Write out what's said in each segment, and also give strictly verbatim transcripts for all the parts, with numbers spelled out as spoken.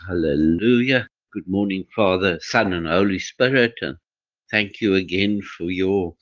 Hallelujah. Good morning, Father, Son, and Holy Spirit. And thank you again for your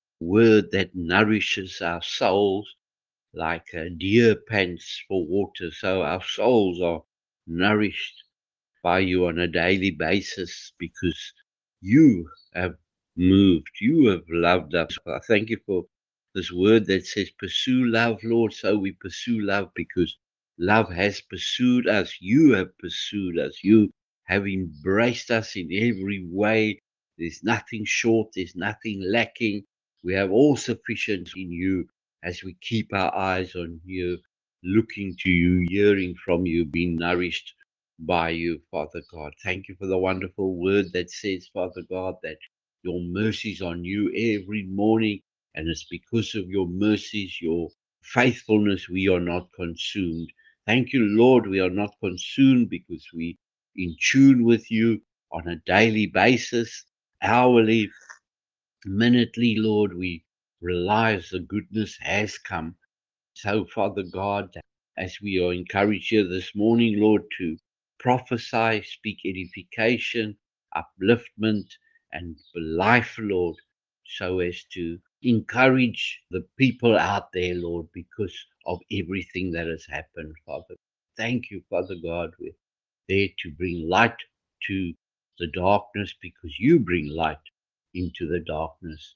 word that nourishes our souls like a deer pants for water. So our souls are nourished by you on a daily basis because you have moved, you have loved us. I thank you for this word that says, pursue love, Lord. So we pursue love because love has pursued us. You have pursued us. You have embraced us in every way. There's nothing short, there's nothing lacking. We have all sufficiency in you as we keep our eyes on you, looking to you, hearing from you, being nourished by you, Father God. Thank you for the wonderful word that says, Father God, that your mercies on you every morning, and it's because of your mercies, your faithfulness, we are not consumed. Thank you, Lord, we are not consumed because we in tune with you on a daily basis, hourly, minutely, Lord. We realize the goodness has come. So, Father God, as we are encouraged here this morning, Lord, to prophesy, speak edification, upliftment, and life, Lord, so as to encourage the people out there, Lord, because of everything that has happened, Father. Thank you, Father God. We're there to bring light to the darkness because you bring light into the darkness.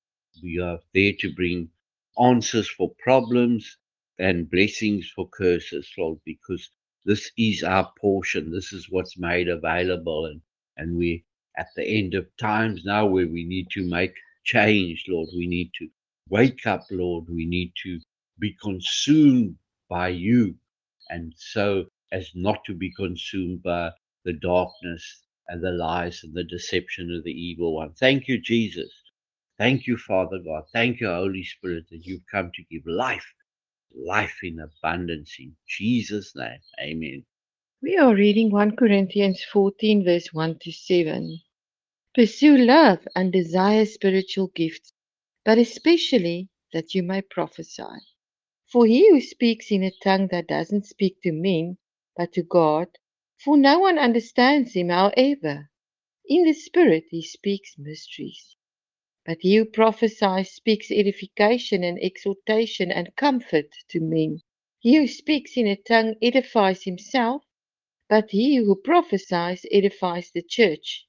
We are there to bring answers for problems and blessings for curses, Lord, because this is our portion. This is what's made available. And, and we at the end of times now where we need to make change, Lord. We need to wake up, Lord. We need to be consumed by you. And so as not to be consumed by the darkness and the lies and the deception of the evil one. Thank you, Jesus. Thank you, Father God. Thank you, Holy Spirit, that you've come to give life, life in abundance in Jesus' name. Amen. We are reading First Corinthians fourteen, verse one to seven. Pursue love and desire spiritual gifts, but especially that you may prophesy. For he who speaks in a tongue that doesn't speak to men, but to God, for no one understands him, however. In the Spirit he speaks mysteries. But he who prophesies speaks edification and exhortation and comfort to men. He who speaks in a tongue edifies himself, but he who prophesies edifies the church.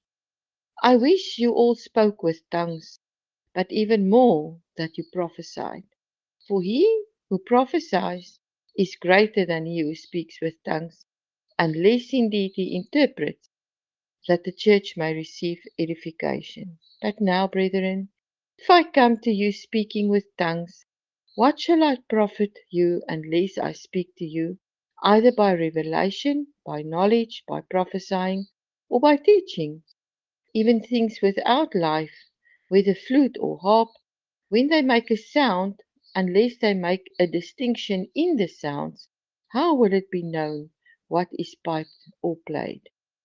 I wish you all spoke with tongues, but even more that you prophesied. For he who prophesies is greater than he who speaks with tongues, unless indeed he interprets, that the church may receive edification. But now, brethren, if I come to you speaking with tongues, what shall I profit you unless I speak to you, either by revelation, by knowledge, by prophesying, or by teaching? Even things without life, whether flute or harp, when they make a sound, unless they make a distinction in the sounds, how will it be known what is piped or played?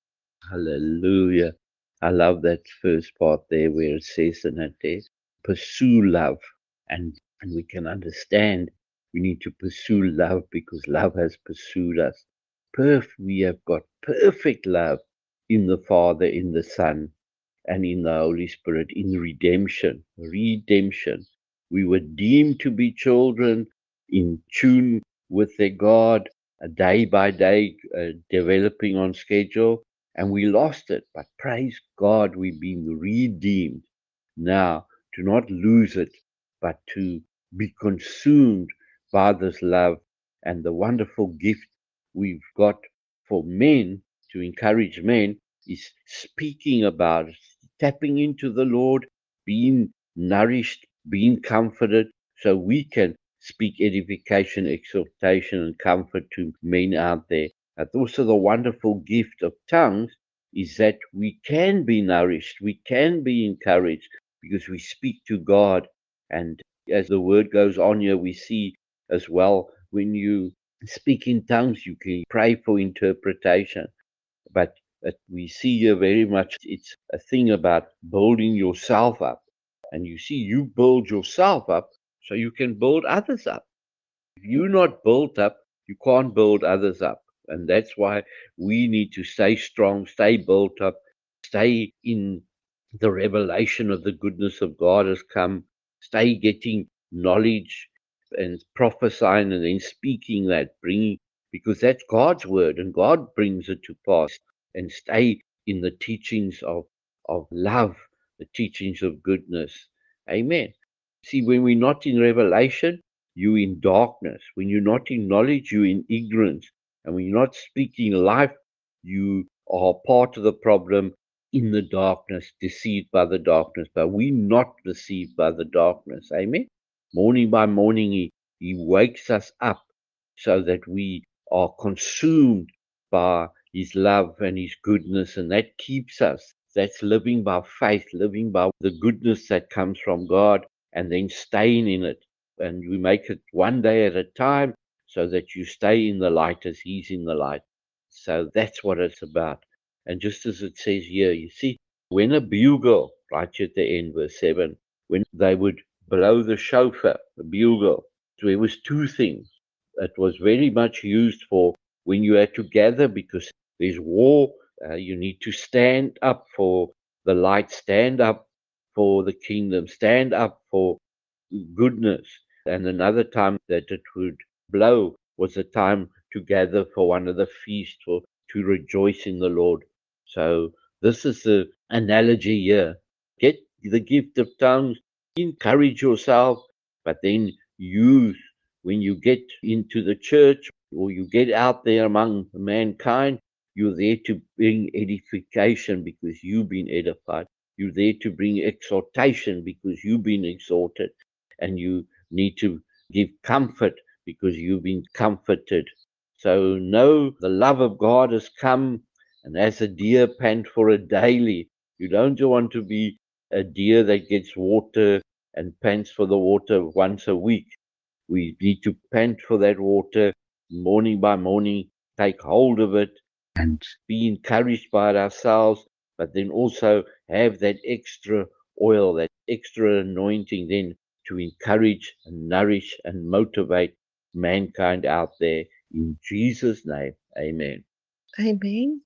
Hallelujah. I love that first part there where it says in it there, pursue love. And, and we can understand we need to pursue love because love has pursued us. Perf, we have got perfect love in the Father, in the Son, and in the Holy Spirit, in redemption. Redemption. We were deemed to be children in tune with their God, uh, day by day, uh, developing on schedule, and we lost it. But praise God, we've been redeemed now to not lose it, but to be consumed by this love and the wonderful gift we've got for men to encourage men is speaking about it, tapping into the Lord, being nourished, being comforted, so we can speak edification, exhortation, and comfort to men out there. And also, the wonderful gift of tongues is that we can be nourished, we can be encouraged because we speak to God. And as the word goes on here, we see as well when you speak in tongues, you can pray for interpretation. But but we see here very much it's a thing about building yourself up. And you see, you build yourself up so you can build others up. If you're not built up, you can't build others up. And that's why we need to stay strong, stay built up, stay in the revelation of the goodness of God has come, stay getting knowledge and prophesying and then speaking that, bringing, because that's God's word and God brings it to pass, and stay in the teachings of, of love, the teachings of goodness. Amen. See, when we're not in revelation, you're in darkness. When you're not in knowledge, you're in ignorance. And when you're not speaking life, you are part of the problem, in the darkness, deceived by the darkness. But we're not deceived by the darkness. Amen. Morning by morning, he, he wakes us up so that we are consumed by his love and his goodness, and that keeps us. That's living by faith, living by the goodness that comes from God, and then staying in it. And we make it one day at a time so that you stay in the light as he's in the light. So that's what it's about. And just as it says here, you see, when a bugle, right at the end, verse seven, when they would blow the shofar, the bugle, there was two things. It was very much used for when you had to gather, because there's war. Uh, you need to stand up for the light, stand up for the kingdom, stand up for goodness. And another time that it would blow was a time to gather for one of the feasts, or to rejoice in the Lord. So this is the analogy here. Get the gift of tongues, encourage yourself, but then use, when you get into the church or you get out there among mankind, you're there to bring edification because you've been edified. You're there to bring exhortation because you've been exhorted. And you need to give comfort because you've been comforted. So know the love of God has come, and as a deer pant for a daily. You don't want to be a deer that gets water and pants for the water once a week. We need to pant for that water morning by morning, take hold of it and be encouraged by it ourselves, but then also have that extra oil, that extra anointing then to encourage and nourish and motivate mankind out there. In Jesus' name, amen. Amen.